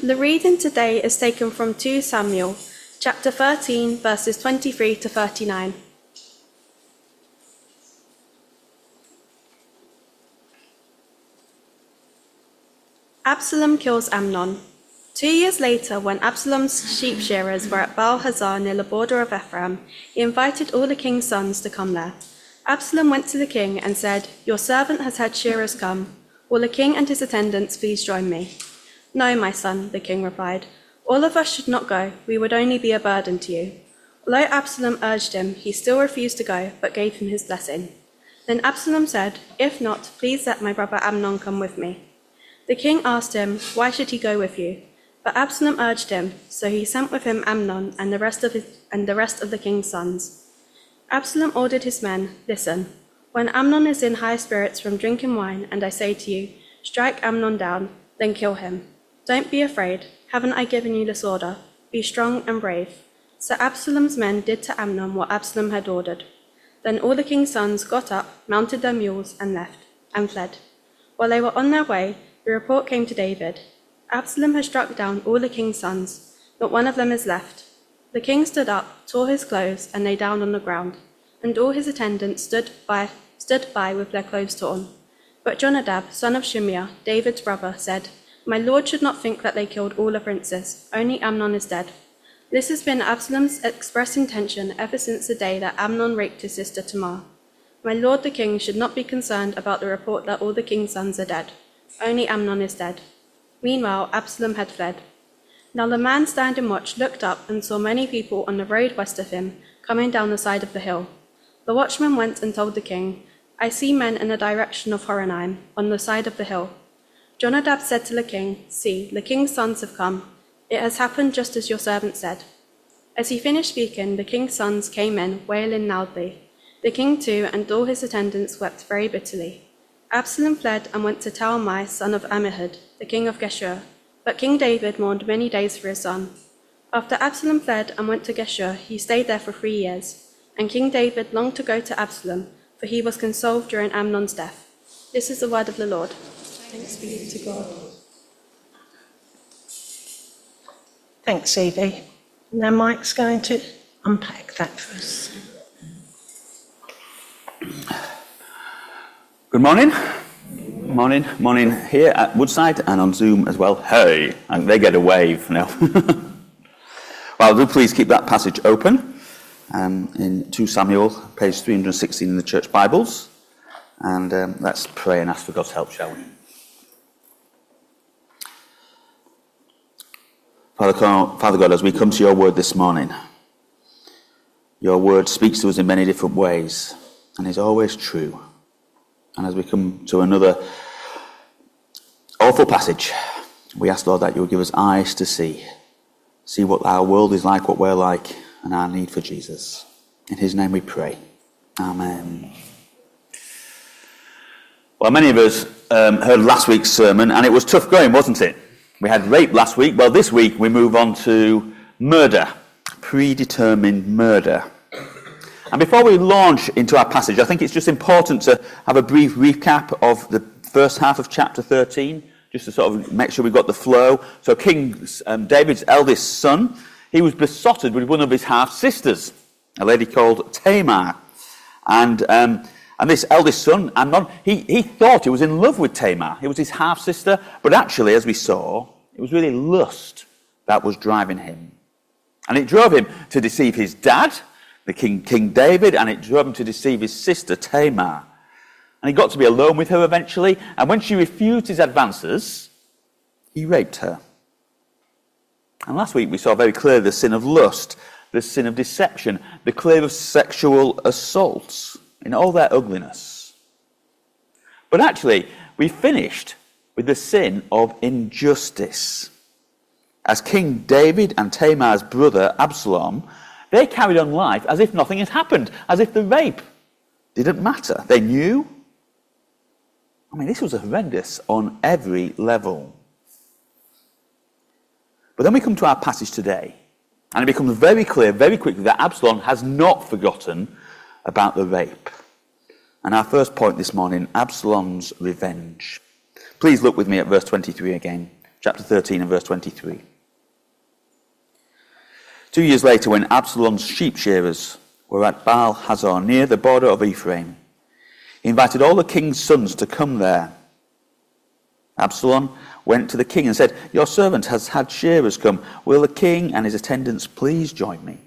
The reading today is taken from 2 Samuel, chapter 13, verses 23 to 39. Absalom kills Amnon. 2 years later, when Absalom's sheep shearers were at Baal-Hazar near the border of Ephraim, he invited all the king's sons to come there. Absalom went to the king and said, "Your servant has had shearers come. Will the king and his attendants please join me?" "No, my son," the king replied. "All of us should not go. We would only be a burden to you." Although Absalom urged him, he still refused to go, but gave him his blessing. Then Absalom said, "If not, please let my brother Amnon come with me." The king asked him, "Why should he go with you?" But Absalom urged him, so he sent with him Amnon and the rest of the king's sons. Absalom ordered his men, "Listen, when Amnon is in high spirits from drinking wine, and I say to you, 'Strike Amnon down,' then kill him. Don't be afraid. Haven't I given you this order? Be strong and brave." So Absalom's men did to Amnon what Absalom had ordered. Then all the king's sons got up, mounted their mules, and fled. While they were on their way, the report came to David, "Absalom has struck down all the king's sons. Not one of them is left." The king stood up, tore his clothes, and lay down on the ground, and all his attendants stood by with their clothes torn. But Jonadab, son of Shimeah, David's brother, said, "My lord should not think that they killed all the princes. Only Amnon is dead." This has been Absalom's express intention ever since the day that Amnon raped his sister Tamar. My lord the king should not be concerned about the report that all the king's sons are dead. Only Amnon is dead. Meanwhile, Absalom had fled. Now the man standing watch looked up and saw many people on the road west of him, coming down the side of the hill. The watchman went and told the king, "I see men in the direction of Horonaim, on the side of the hill." Jonadab said to the king, "See, the king's sons have come. It has happened just as your servant said." As he finished speaking, the king's sons came in, wailing loudly. The king too and all his attendants wept very bitterly. Absalom fled and went to Talmai, son of Ammihud, the king of Geshur. But King David mourned many days for his son. After Absalom fled and went to Geshur, he stayed there for 3 years. And King David longed to go to Absalom, for he was consoled during Amnon's death. This is the word of the Lord. Thanks be to God. Thanks, Evie. Now Mike's going to unpack that for us. Good morning. Morning here at Woodside and on Zoom as well. Hey, and they get a wave now. Well, do please keep that passage open in 2 Samuel, page 316 in the Church Bibles. And let's pray and ask for God's help, shall we? Father God, as we come to your word this morning, your word speaks to us in many different ways and is always true. And as we come to another awful passage, we ask, Lord, that you will give us eyes to see what our world is like, what we're like, and our need for Jesus. In his name we pray. Amen. Well, many of us heard last week's sermon, and it was tough going, wasn't it? We had rape last week. Well, this week we move on to murder, predetermined murder. And before we launch into our passage, I think it's just important to have a brief recap of the first half of chapter 13, just to sort of make sure we've got the flow. So King David's eldest son, he was besotted with one of his half-sisters, a lady called Tamar. And this eldest son, Amnon, he thought he was in love with Tamar. It was his half-sister, but actually, as we saw, it was really lust that was driving him. And it drove him to deceive his dad, the King David, and it drove him to deceive his sister Tamar. And he got to be alone with her eventually, and when she refused his advances, he raped her. And last week we saw very clearly the sin of lust, the sin of deception, the clear of sexual assaults in all their ugliness. But actually, we finished with the sin of injustice. As King David and Tamar's brother Absalom, they carried on life as if nothing had happened, as if the rape didn't matter. They knew. I mean, this was horrendous on every level. But then we come to our passage today, and it becomes very clear very quickly that Absalom has not forgotten about the rape. And our first point this morning, Absalom's revenge. Please look with me at verse 23 again. chapter 13 and verse 23. 2 years later, when Absalom's sheep shearers were at Baal Hazor, near the border of Ephraim, he invited all the king's sons to come there. Absalom went to the king and said, "Your servant has had shearers come. Will the king and his attendants please join me?"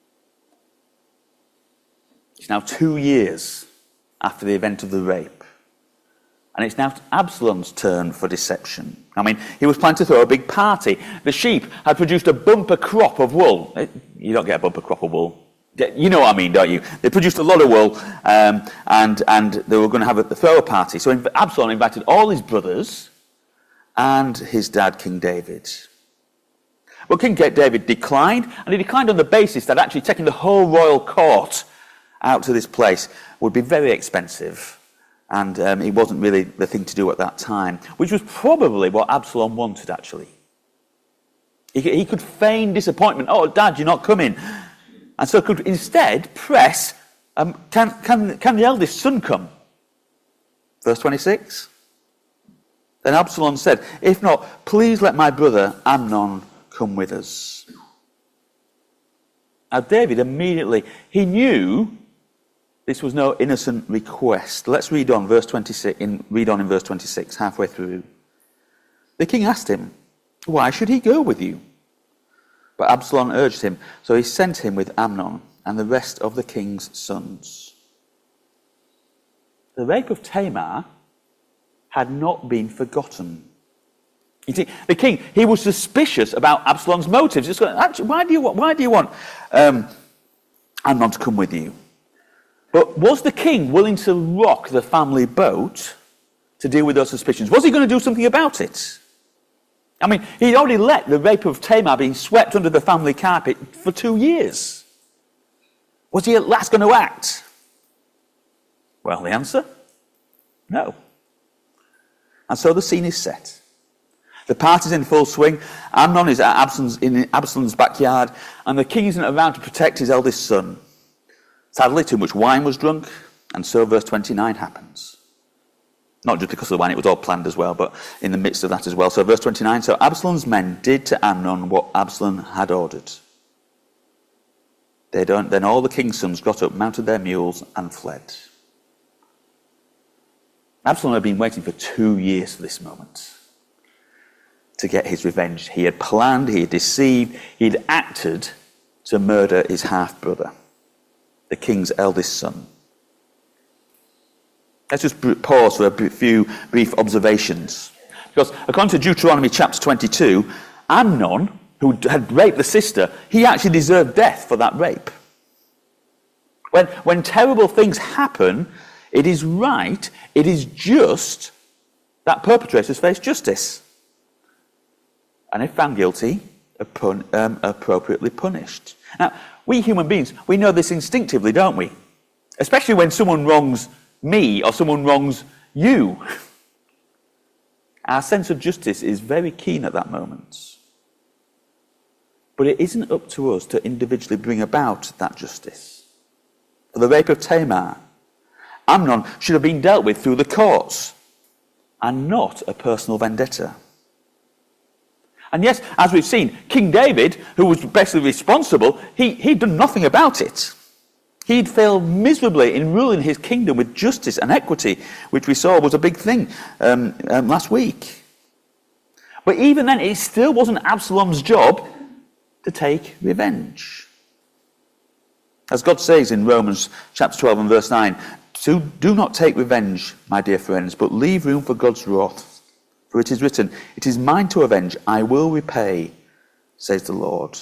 It's now 2 years after the event of the rape. And it's now Absalom's turn for deception. I mean, he was planning to throw a big party. The sheep had produced a bumper crop of wool. You don't get a bumper crop of wool. You know what I mean, don't you? They produced a lot of wool, and they were going to have a throw party. So Absalom invited all his brothers and his dad, King David. Well, King David declined, and he declined on the basis that actually taking the whole royal court out to this place would be very expensive. And it wasn't really the thing to do at that time, which was probably what Absalom wanted, actually. He could feign disappointment. "Oh, Dad, you're not coming." And so could instead press, can the eldest son come? Verse 26. Then Absalom said, "If not, please let my brother Amnon come with us." Now David immediately, he knew this was no innocent request. Let's read on verse 26. Read on in verse 26, halfway through. The king asked him, "Why should he go with you?" But Absalom urged him, so he sent him with Amnon and the rest of the king's sons. The rape of Tamar had not been forgotten. You see, the king, he was suspicious about Absalom's motives. Just going, "Actually, why do you want Amnon to come with you?" But was the king willing to rock the family boat to deal with those suspicions? Was he going to do something about it? I mean, he'd already let the rape of Tamar being swept under the family carpet for 2 years. Was he at last going to act? Well, the answer? No. And so the scene is set. The party's in full swing. Amnon is at in Absalom's backyard, and the king isn't around to protect his eldest son. Sadly, too much wine was drunk, and so verse 29 happens. Not just because of the wine, it was all planned as well, but in the midst of that as well. So verse 29, so Absalom's men did to Amnon what Absalom had ordered. Then all the king's sons got up, mounted their mules, and fled. Absalom had been waiting for 2 years for this moment to get his revenge. He had planned, he had deceived, he had acted to murder his half-brother, the king's eldest son. Let's just pause for a few brief observations. Because according to Deuteronomy chapter 22, Amnon, who had raped the sister, he actually deserved death for that rape. When terrible things happen, it is right, it is just that perpetrators face justice. And if found guilty, appropriately punished. Now, we human beings, we know this instinctively, don't we? Especially when someone wrongs me or someone wrongs you. Our sense of justice is very keen at that moment. But it isn't up to us to individually bring about that justice. For the rape of Tamar, Amnon should have been dealt with through the courts and not a personal vendetta. And yes, as we've seen, King David, who was basically responsible, he'd done nothing about it. He'd failed miserably in ruling his kingdom with justice and equity, which we saw was a big thing last week. But even then, it still wasn't Absalom's job to take revenge. As God says in Romans chapter 12 and verse 9, so do not take revenge, my dear friends, but leave room for God's wrath. For it is written, it is mine to avenge, I will repay, says the Lord.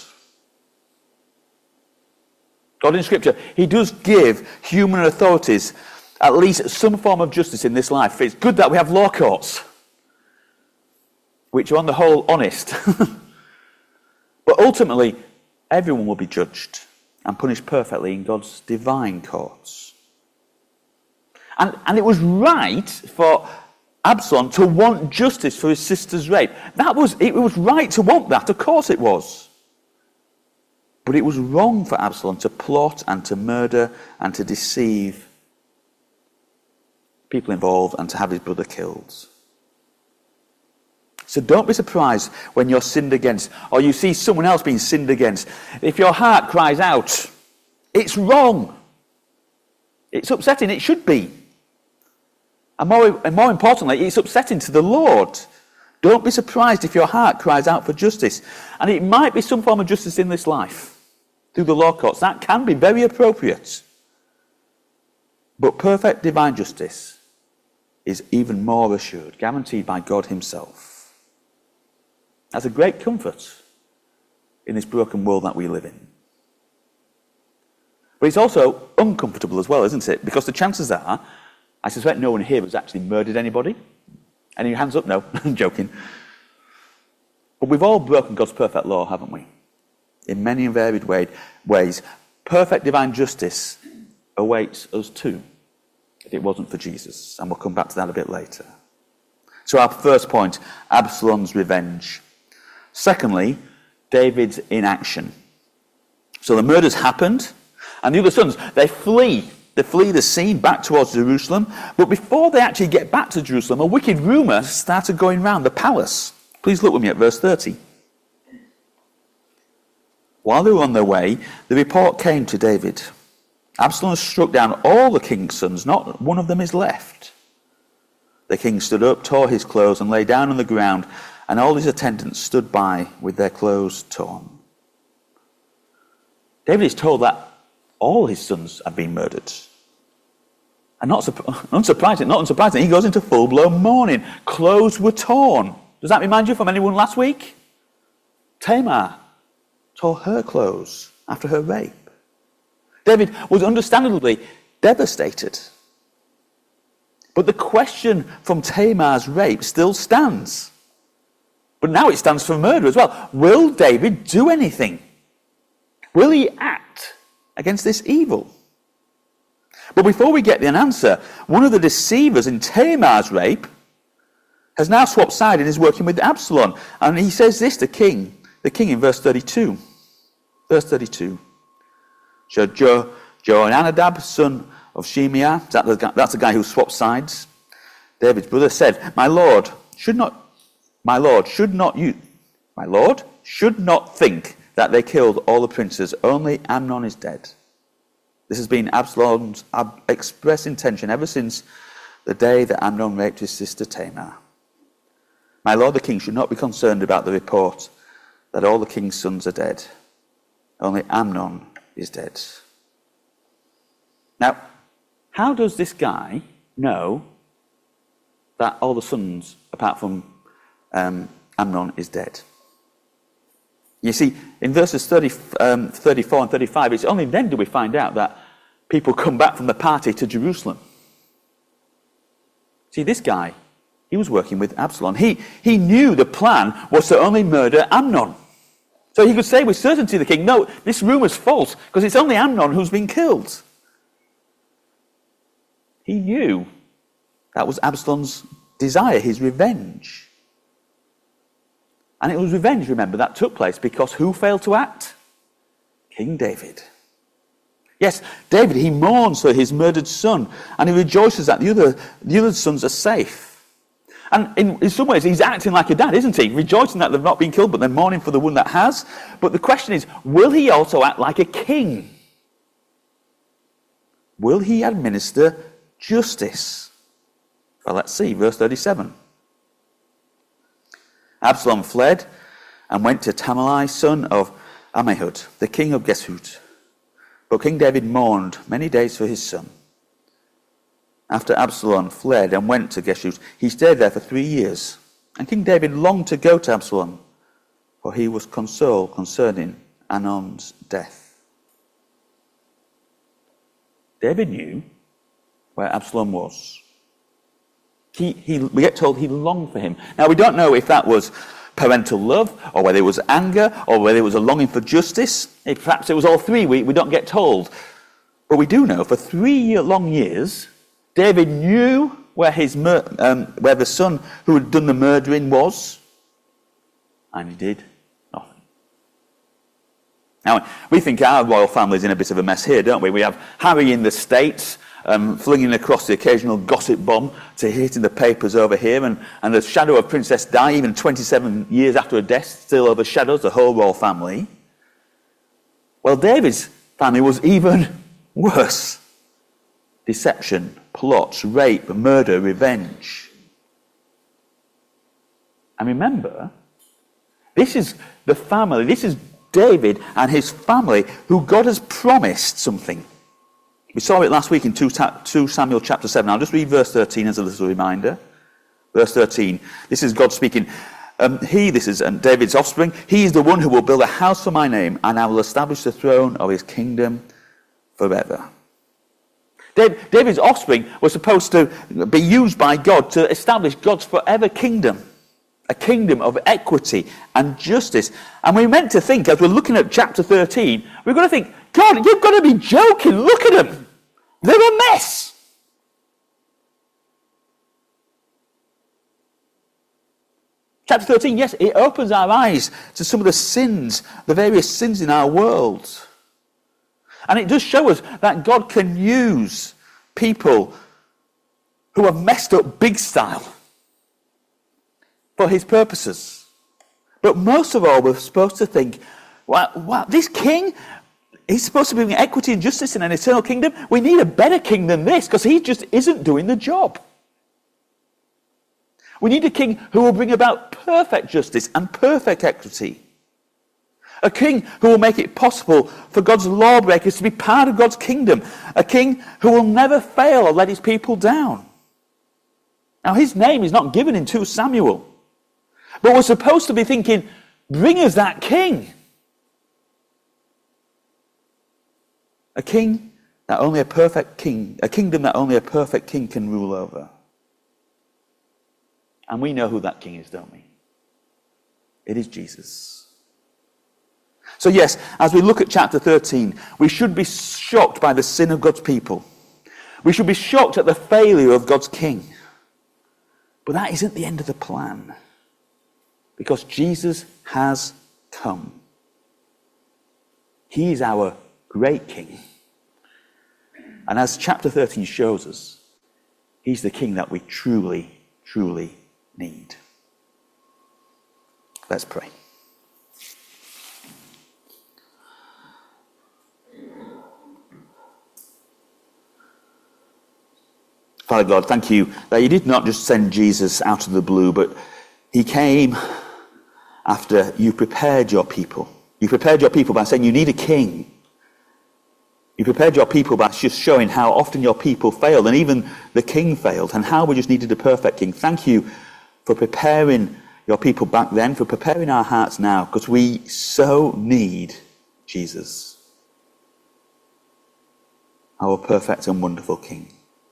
God in Scripture, he does give human authorities at least some form of justice in this life. It's good that we have law courts, which are on the whole honest. But ultimately, everyone will be judged and punished perfectly in God's divine courts. And it was right for Absalom to want justice for his sister's rape. It was right to want that, of course it was. But it was wrong for Absalom to plot and to murder and to deceive people involved and to have his brother killed. So don't be surprised when you're sinned against, or you see someone else being sinned against. If your heart cries out, it's wrong. It's upsetting, it should be. And more importantly, it's upsetting to the Lord. Don't be surprised if your heart cries out for justice. And it might be some form of justice in this life, through the law courts. That can be very appropriate. But perfect divine justice is even more assured, guaranteed by God himself. That's a great comfort in this broken world that we live in. But it's also uncomfortable as well, isn't it? Because the chances are, I suspect no one here has actually murdered anybody. Any hands up? No, I'm joking. But we've all broken God's perfect law, haven't we? In many and varied ways. Perfect divine justice awaits us too, if it wasn't for Jesus. And we'll come back to that a bit later. So our first point, Absalom's revenge. Secondly, David's inaction. So the murder's happened, and the other sons, they flee. They flee the scene back towards Jerusalem. But before they actually get back to Jerusalem, a wicked rumour started going round the palace. Please look with me at verse 30. While they were on their way, the report came to David. Absalom has struck down all the king's sons, not one of them is left. The king stood up, tore his clothes, and lay down on the ground, and all his attendants stood by with their clothes torn. David is told that all his sons have been murdered. And not unsurprising, he goes into full-blown mourning. Clothes were torn. Does that remind you from anyone last week? Tamar tore her clothes after her rape. David was understandably devastated. But the question from Tamar's rape still stands. But now it stands for murder as well. Will David do anything? Will he act against this evil? But before we get an answer, one of the deceivers in Tamar's rape has now swapped side and is working with Absalom. And he says this to the king in verse 32. Verse 32. So Jonadab, son of Shimeah, that's the guy who swapped sides. David's brother said, My lord should not think that they killed all the princes. Only Amnon is dead. This has been Absalom's express intention ever since the day that Amnon raped his sister Tamar. My lord the king should not be concerned about the report that all the king's sons are dead. Only Amnon is dead. Now, how does this guy know that all the sons, apart from Amnon, is dead? You see, in verses 34 and 35, it's only then do we find out that people come back from the party to Jerusalem. See, this guy, he was working with Absalom. He knew the plan was to only murder Amnon. So he could say with certainty to the king, no, this rumour's false, because it's only Amnon who's been killed. He knew that was Absalom's desire, his revenge. And it was revenge, remember, that took place because who failed to act? King David. Yes, David, he mourns for his murdered son, and he rejoices that the other sons are safe. And in some ways, he's acting like a dad, isn't he? Rejoicing that they've not been killed, but then mourning for the one that has. But the question is, will he also act like a king? Will he administer justice? Well, let's see, verse 37. Absalom fled and went to Tamai, son of Ammihud, the king of Geshur. But King David mourned many days for his son. After Absalom fled and went to Geshur, he stayed there for 3 years. And King David longed to go to Absalom, for he was consoled concerning Amnon's death. David knew where Absalom was. We get told he longed for him. Now, we don't know if that was parental love, or whether it was anger, or whether it was a longing for justice. Perhaps it was all three. We don't get told. But we do know for 3 long years, David knew where where the son who had done the murdering was, and he did nothing. Now, we think our royal family's in a bit of a mess here, don't we? We have Harry in the States, flinging across the occasional gossip bomb to hitting the papers over here, and the shadow of Princess Di, even 27 years after her death, still overshadows the whole royal family. Well, David's family was even worse. Deception, plots, rape, murder, revenge. And remember, this is the family, this is David and his family who God has promised something. We saw it last week in 2 Samuel chapter 7. I'll just read verse 13 as a little reminder. Verse 13, this is God speaking. This is David's offspring. He is the one who will build a house for my name, and I will establish the throne of his kingdom forever. David's offspring was supposed to be used by God to establish God's forever kingdom, a kingdom of equity and justice. And we're meant to think, as we're looking at chapter 13, we're going to think, God, you've got to be joking. Look at them. They're a mess. Chapter 13, yes, it opens our eyes to some of the sins, the various sins in our world. And it does show us that God can use people who are messed up big style for his purposes. But most of all, we're supposed to think, wow, this king, he's supposed to bring equity and justice in an eternal kingdom. We need a better king than this, because he just isn't doing the job. We need a king who will bring about perfect justice and perfect equity. A king who will make it possible for God's lawbreakers to be part of God's kingdom. A king who will never fail or let his people down. Now, his name is not given in 2 Samuel. But we're supposed to be thinking, bring us that king. A king that only a perfect king, a kingdom that only a perfect king can rule over. And we know who that king is, don't we? It is Jesus. So yes, as we look at chapter 13, we should be shocked by the sin of God's people. We should be shocked at the failure of God's king. But that isn't the end of the plan. Because Jesus has come. He is our great king. And as chapter 13 shows us, he's the king that we truly, truly need. Let's pray. Father God, thank you that you did not just send Jesus out of the blue, but he came after you prepared your people. You prepared your people by saying you need a king. You prepared your people by just showing how often your people failed, and even the king failed, and how we just needed a perfect king. Thank you for preparing your people back then, for preparing our hearts now, because we so need Jesus, our perfect and wonderful king.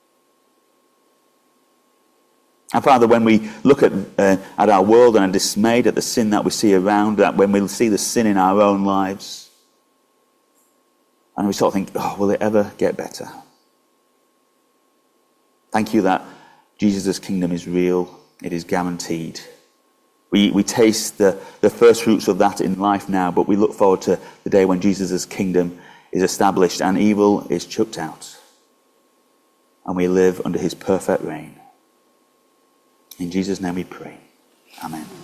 And Father, when we look at our world and are dismayed at the sin that we see around, that when we see the sin in our own lives, and we sort of think, oh, will it ever get better? Thank you that Jesus' kingdom is real. It is guaranteed. We taste the first fruits of that in life now, but we look forward to the day when Jesus' kingdom is established and evil is chucked out. And we live under his perfect reign. In Jesus' name we pray. Amen.